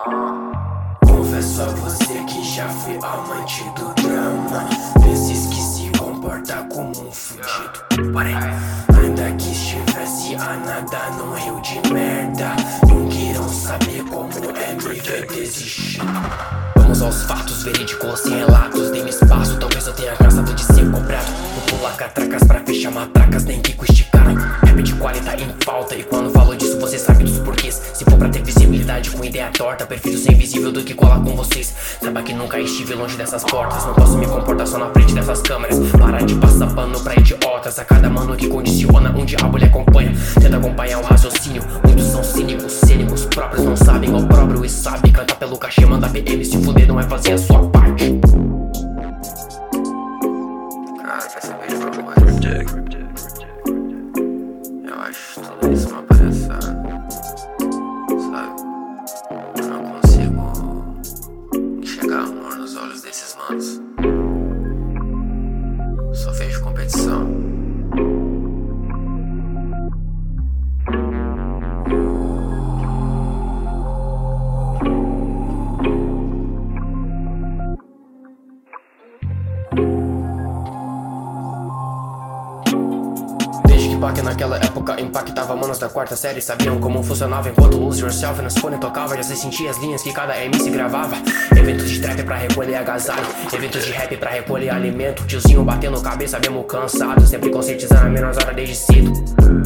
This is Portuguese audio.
Confesso a você que já fui amante do drama, desses que se comporta como um fudido. Porém, ainda que estivesse a nadar num rio de merda, não queiram saber como é me ver desistindo. Vamos aos fatos verídicos, sem relatos. Dei-me espaço, talvez eu tenha cansado de ser cobrado. Vou pular catracas pra fechar matracas, nem Kiko esticaram. Rap de qualidade em falta, e quando falo disso você sabe dos porquês. Se for pra ter visibilidade com ideia torta, prefiro ser invisível do que colar com vocês. Saiba que nunca estive longe dessas portas, não posso me comportar só na frente dessas câmeras. Parar de passar pano pra idiotas, a cada mano que condiciona um diabo lhe acompanha. Tenta acompanhar o raciocínio, muitos são cínicos, cênicos próprios não sabem o próprio e sabe. Canta pelo cachê, manda PM, se fuder não é fazer a sua parte. Cara, quer saber de uma coisa? Eu acho tudo isso uma palhaçada, sabe? Eu não consigo enxergar amor nos olhos desses manos. Só vejo competição. Que naquela época impactava manos da quarta série, sabiam como funcionava enquanto Lose Yourself nos fone tocava. Já se sentia as linhas que cada MC gravava. Eventos de trap pra recolher agasalho, eventos de rap pra recolher alimento. Tiozinho batendo cabeça mesmo cansado, sempre conscientizando a menor hora desde cedo.